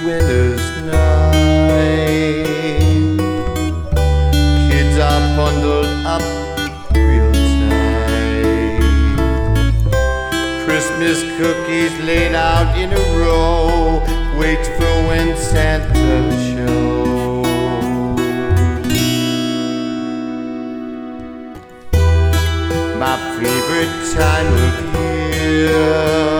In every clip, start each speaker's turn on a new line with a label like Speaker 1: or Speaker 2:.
Speaker 1: winter's night. Kids are bundled up real tight. Christmas cookies laid out in a row, wait for when Santa shows. My favorite time of year,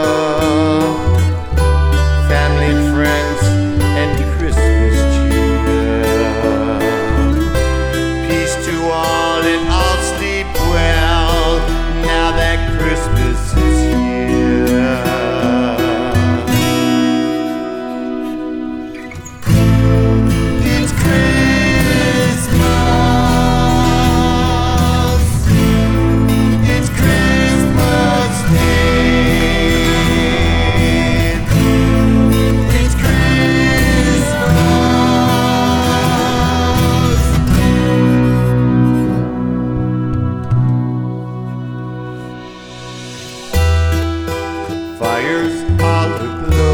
Speaker 1: family and friends and Christmas cheer. Peace to all and all sleep well, now that Christmas is here. It's Christmas, it's Christmas Day. It's Christmas. Fires all aglow,